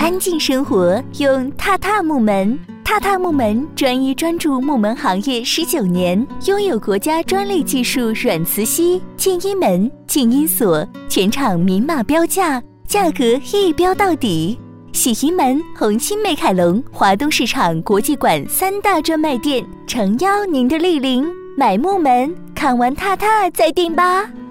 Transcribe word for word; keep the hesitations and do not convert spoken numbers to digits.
安静生活用踏踏木门。踏踏木门专一专注木门行业十九年，拥有国家专利技术软磁吸、静音门、静音锁，全场明码标价，价格一标到底。喜盈门、红星美凯龙、华东市场国际馆三大专卖店诚邀您的莅临，买木门看完踏踏再定吧。